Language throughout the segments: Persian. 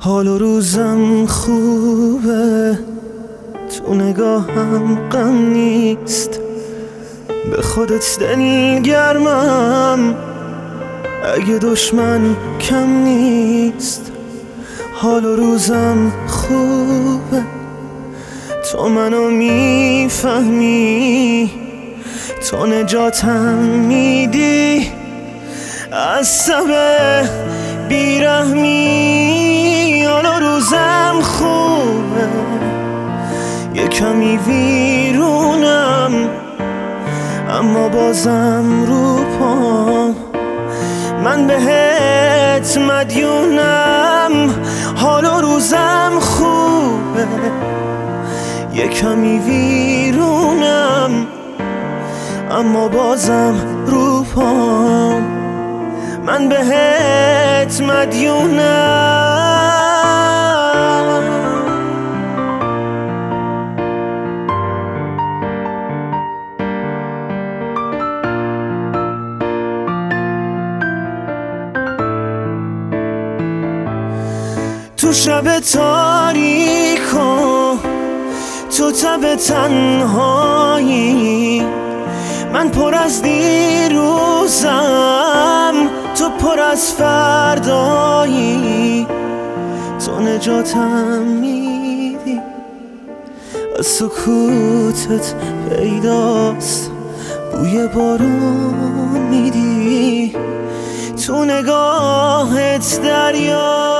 حال و روزم خوبه، تو نگاهم غم نیست، به خودت دلگرمم اگه دشمن کم نیست. حال و روزم خوبه، تو منو میفهمی، تو نجاتم میدی از سبه بیرحمی. حال و روزم خوبه، یه کمی ویرونم اما بازم رو پام، من بهت مدیونم. حال و روزم خوبه، یه کمی ویرونم اما بازم رو پام، من بهت مدیونم. تو شب تاریک و تو تب تنهایی، من پر از دیروزم، تو پر از فردایی. تو نجاتم میدی، از سکوتت پیداست بوی بارون میدی، تو نگاهت دریا.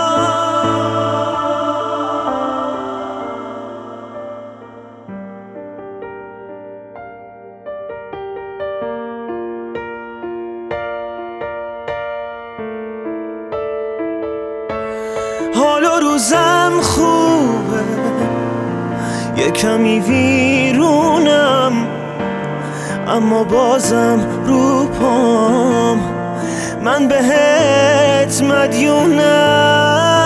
حال و روزم خوبه، یه کمی ویرونم اما بازم رو پام، من بهت مدیونم.